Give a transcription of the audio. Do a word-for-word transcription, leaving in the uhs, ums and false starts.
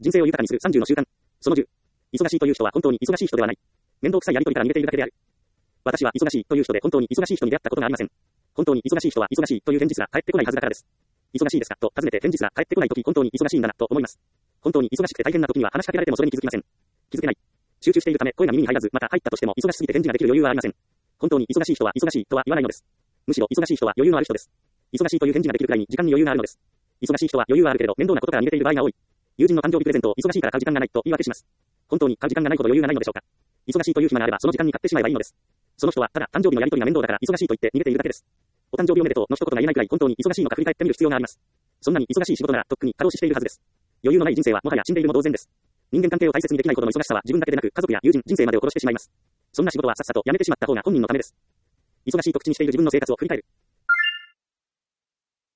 人生を豊かにするさんじゅうの習慣。そのじゅう。忙しいという人は本当に忙しい人ではない。面倒くさいやりとりから逃げているだけである。私は忙しいという人で本当に忙しい人に出会ったことがありません。本当に忙しい人は忙しいという返事すら返ってこないはずだからです。忙しいですかと尋ねて返事すら返ってこないとき本当に忙しいんだなと思います。本当に忙しくて大変なときには話しかけられてもそれに気づきません。気づけない。集中しているため声が耳に入らず、また入ったとしても忙しすぎて返事ができる余裕はありません。本当に忙しい人は忙しいとは言わないのです。むしろ忙しい人は余裕のある人です。忙しいという返事ができるくらいに時間に余裕があるのです。忙しい人は余裕はあるけれど面倒なことから逃げている場合が多い。友人の誕生日プレゼントを忙しいから買う時間がないと言い訳します。本当に買う時間がないほど余裕がないのでしょうか。忙しいという暇があればその時間に買ってしまえばいいのです。その人はただ誕生日のやりとりが面倒だから忙しいと言って逃げているだけです。お誕生日おめでとうの一言が言えないくらい本当に忙しいのか振り返ってみる必要があります。そんなに忙しい仕事ならとっくに過労死しているはずです。余裕のない人生はもはや死んでいるも同然です。人間関係を大切にできないほどの忙しさは自分だけでなく家族や友人、人生までを殺してしまいます。そんな仕事はさっさとやめてしまった方が本人のためです。忙しいと口にしている自分の生活を振り返る。